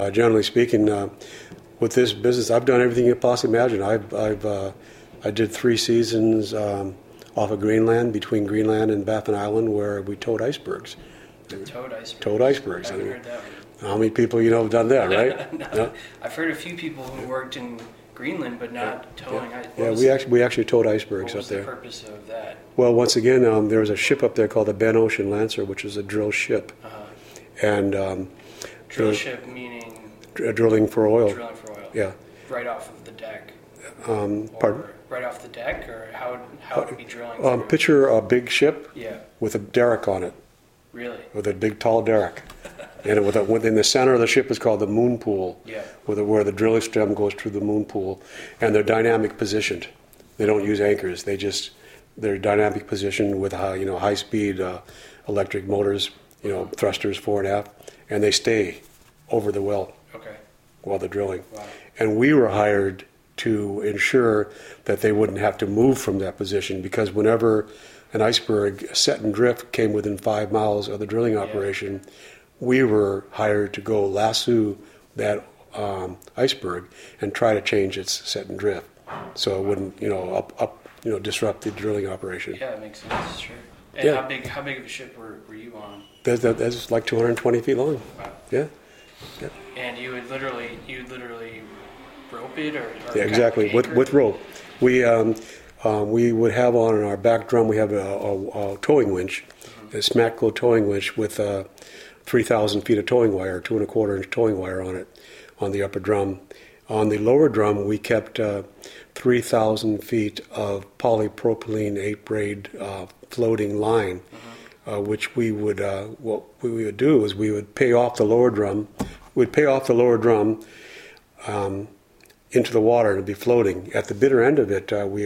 Generally speaking, with this business, I've done everything you possibly imagine. I did 3 seasons off of Greenland, between Greenland and Baffin Island, where we towed icebergs. Towed icebergs. Towed icebergs. I haven't heard that one. How many people have done that, right? No. No? I've heard a few people who worked in Greenland, but not towing icebergs. Yeah, we actually towed icebergs up there. What was the purpose of that? Well, once again, there was a ship up there called the Ben Ocean Lancer, which is a drill ship. And drill ship meaning? Drilling for oil. Drilling for oil. Yeah. Right off of the deck. Pardon? Right off the deck, or how would it be drilling? Picture a big ship with a derrick on it. Really? With a big, tall derrick. And within the center of the ship is called the moon pool, where the drilling stem goes through the moon pool. And they're dynamic positioned. They don't use anchors. They're dynamic positioned with high-speed electric motors, thrusters fore and aft, and they stay over the well while they're drilling. Wow. And we were hired to ensure that they wouldn't have to move from that position, because whenever an iceberg set and drift came within 5 miles of the drilling operation, we were hired to go lasso that iceberg and try to change its set and drift, so it wouldn't disrupt the drilling operation. Yeah, that makes sense. Sure. And how big of a ship were you on? That's like 220 feet long. Wow. Yeah. And you would literally rope it, or exactly, with rope. We would have on our back drum, we have a towing winch, a Smatco towing winch with 3,000 feet of towing wire, 2 1/4 inch towing wire on it, on the upper drum. On the lower drum, we kept 3,000 feet of polypropylene 8-braid floating line, which what we would do is we would pay off the lower drum. We'd pay off the lower drum into the water, and it'd be floating. At the bitter end of it, we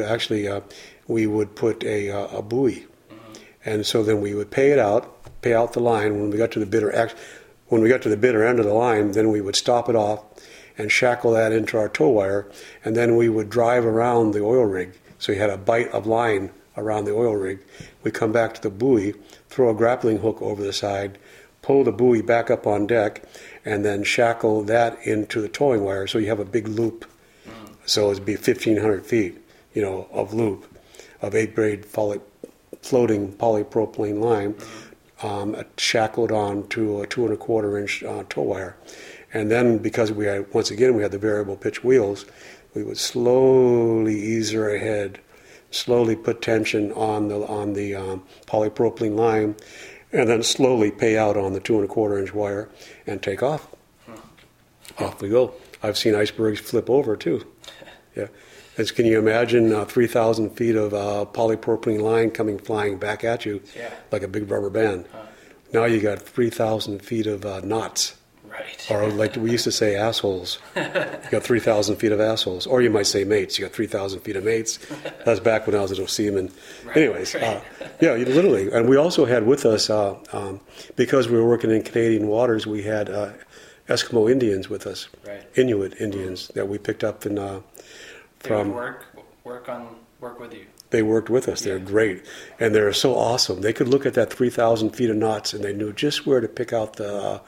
would put a buoy, and so then we would pay out the line. When we got to the bitter end of the line, then we would stop it off and shackle that into our tow wire, and then we would drive around the oil rig. So you had a bight of line around the oil rig. We come back to the buoy, throw a grappling hook over the side, pull the buoy back up on deck, and then shackle that into the towing wire. So you have a big loop. So it'd be 1,500 feet, of loop of 8-braid floating polypropylene line, shackled on to a 2 1/4 inch tow wire. And then, because we had the variable pitch wheels, we would slowly ease her ahead, slowly put tension on the polypropylene line, and then slowly pay out on the 2 1/4 inch wire and take off. Off we go. I've seen icebergs flip over too. Yeah. Can you imagine 3,000 feet of polypropylene line coming flying back at you like a big rubber band? Now you got 3,000 feet of knots. Right. Or like we used to say, assholes. You got 3,000 feet of assholes. Or you might say mates. You got 3,000 feet of mates. That's back when I was a seaman. Right. Anyways, literally. And we also had with us, because we were working in Canadian waters, we had Eskimo Indians with us. Right. Inuit Indians that we picked up from. They would work with you. They worked with us. They're great, and they're so awesome. They could look at that 3,000 feet of knots, and they knew just where to pick out to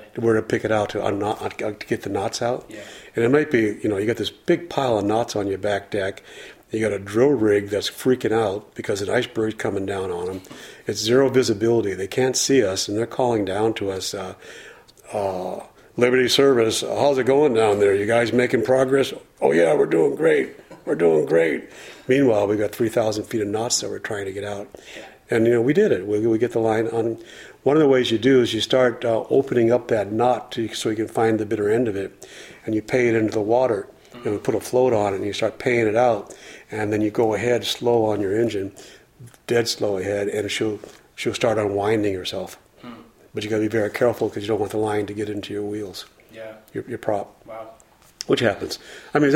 get the knots out. Yeah. And it might be, you got this big pile of knots on your back deck. You got a drill rig that's freaking out because an iceberg's coming down on them. It's zero visibility. They can't see us, and they're calling down to us. Liberty Service, how's it going down there? You guys making progress? Oh yeah, we're doing great. We're doing great. Meanwhile, we got 3,000 feet of knots that we're trying to get out. Yeah. And, we did it. We get the line on. One of the ways you do is you start opening up that knot so you can find the bitter end of it. And you pay it into the water. And we put a float on it, and you start paying it out. And then you go ahead slow on your engine, dead slow ahead, and she'll start unwinding herself. But you got to be very careful because you don't want the line to get into your wheels. Yeah. Your prop. Wow. Which happens. I mean,